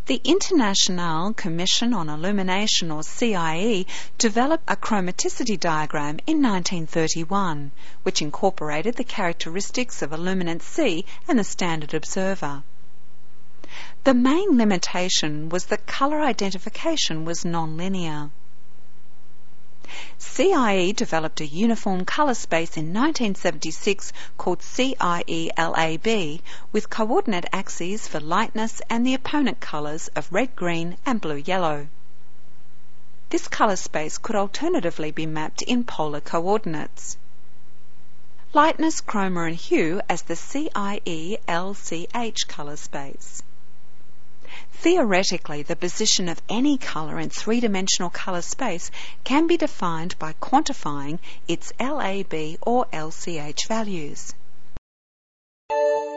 The International Commission on Illumination, or CIE, developed a chromaticity diagram in 1931, which incorporated the characteristics of illuminant C and the standard observer. The main limitation was that colour identification was non-linear. CIE developed a uniform colour space in 1976 called CIE-LAB with coordinate axes for lightness and the opponent colours of red, green and blue-yellow. This colour space could alternatively be mapped in polar coordinates. Lightness, chroma and hue as the CIE-LCH colour space. Theoretically, the position of any colour in three-dimensional colour space can be defined by quantifying its LAB or LCH values.